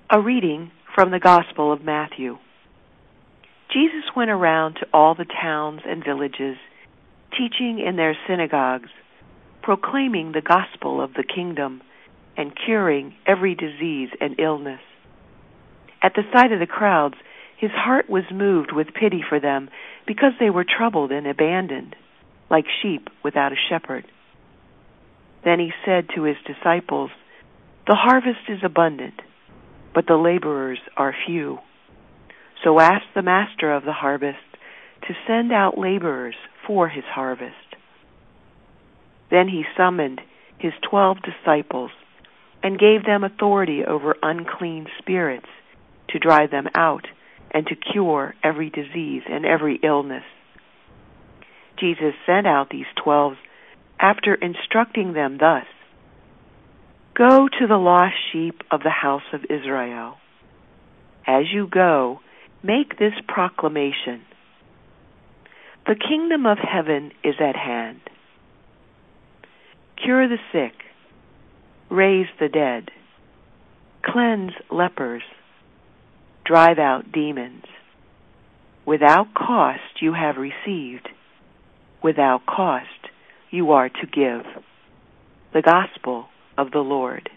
A reading from the Gospel of Matthew. Jesus went around to all the towns and villages, teaching in their synagogues, proclaiming the gospel of the kingdom, and curing every disease and illness. At the sight of the crowds, his heart was moved with pity for them, because they were troubled and abandoned, like sheep without a shepherd. Then he said to his disciples, "The harvest is abundant, but the laborers are few. So ask the master of the harvest to send out laborers for his harvest." Then he summoned his 12 disciples and gave them authority over unclean spirits to drive them out and to cure every disease and every illness. Jesus sent out these 12 after instructing them thus: "Go to the lost sheep of the house of Israel. As you go, make this proclamation: the kingdom of heaven is at hand. Cure the sick, raise the dead, cleanse lepers, drive out demons. Without cost you have received, without cost you are to give." The Gospel of the Lord.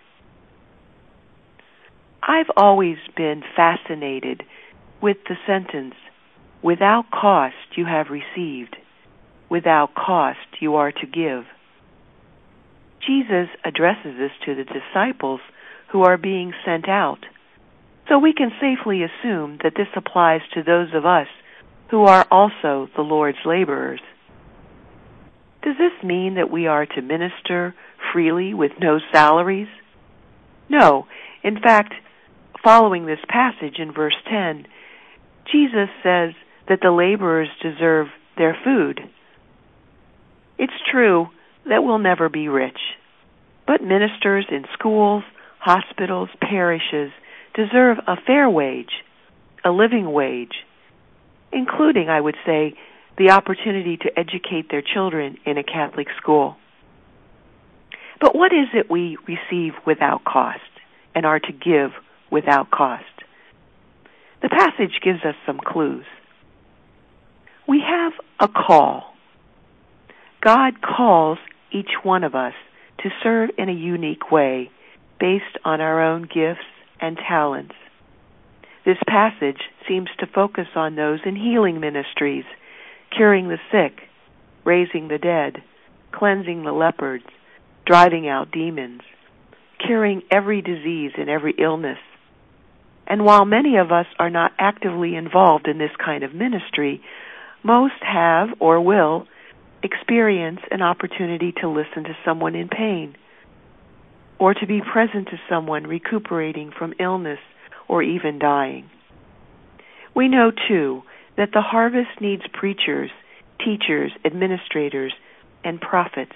I've always been fascinated with the sentence, "Without cost you have received, without cost you are to give." Jesus addresses this to the disciples who are being sent out, so we can safely assume that this applies to those of us who are also the Lord's laborers. Does this mean that we are to minister freely with no salaries? No. In fact, following this passage in verse 10, Jesus says that the laborers deserve their food. It's true that we'll never be rich, but ministers in schools, hospitals, parishes deserve a fair wage, a living wage, including, I would say, the opportunity to educate their children in a Catholic school. But what is it we receive without cost and are to give without cost? The passage gives us some clues. We have a call. God calls each one of us to serve in a unique way based on our own gifts and talents. This passage seems to focus on those in healing ministries, curing the sick, raising the dead, cleansing the lepers, driving out demons, curing every disease and every illness. And while many of us are not actively involved in this kind of ministry, most have or will experience an opportunity to listen to someone in pain, or to be present to someone recuperating from illness or even dying. We know, too, that the harvest needs preachers, teachers, administrators, and prophets.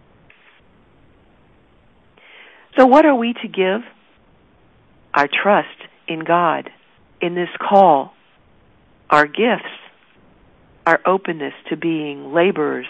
So what are we to give? Our trust in God, in this call, our gifts, our openness to being laborers.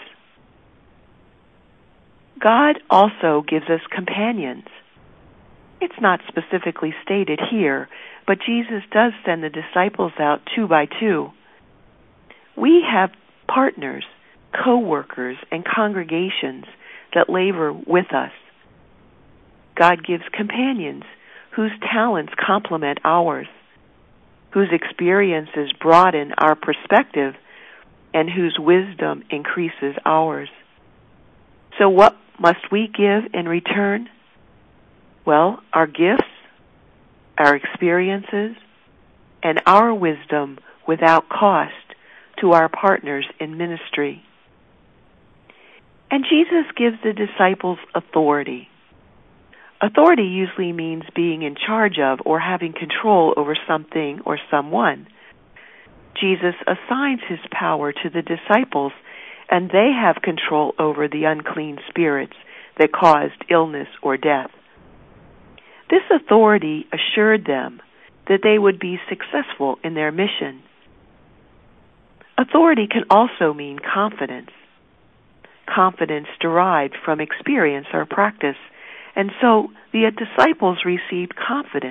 God also gives us companions. It's not specifically stated here, but Jesus does send the disciples out 2 by 2. We have partners, co-workers, and congregations that labor with us. God gives companions whose talents complement ours, whose experiences broaden our perspective, and whose wisdom increases ours. So what must we give in return? Well, our gifts, our experiences, and our wisdom without cost to our partners in ministry. And Jesus gives the disciples authority. Authority usually means being in charge of or having control over something or someone. Jesus assigns his power to the disciples, and they have control over the unclean spirits that caused illness or death. This authority assured them that they would be successful in their mission. Authority can also mean confidence. Confidence derived from experience or practice, and so the disciples received confidence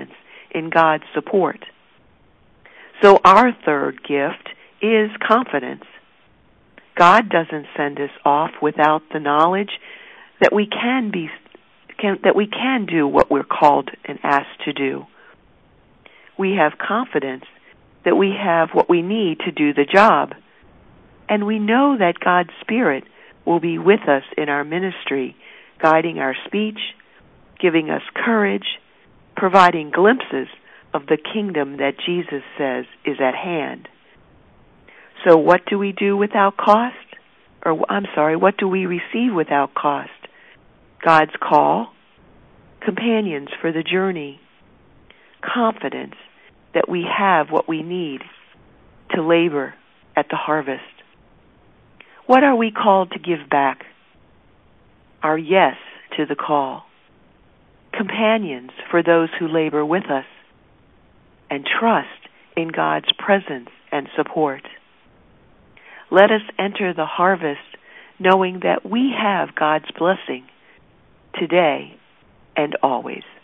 in God's support. So our third gift is confidence. God doesn't send us off without the knowledge that we can do what we're called and asked to do. We have confidence that we have what we need to do the job, and we know that God's Spirit will be with us in our ministry, guiding our speech, giving us courage, providing glimpses of the kingdom that Jesus says is at hand. So what do we do without cost? What do we receive without cost? God's call, companions for the journey, confidence that we have what we need to labor at the harvest. What are we called to give back? Our yes to the call, companions for those who labor with us, and trust in God's presence and support. Let us enter the harvest knowing that we have God's blessing today and always.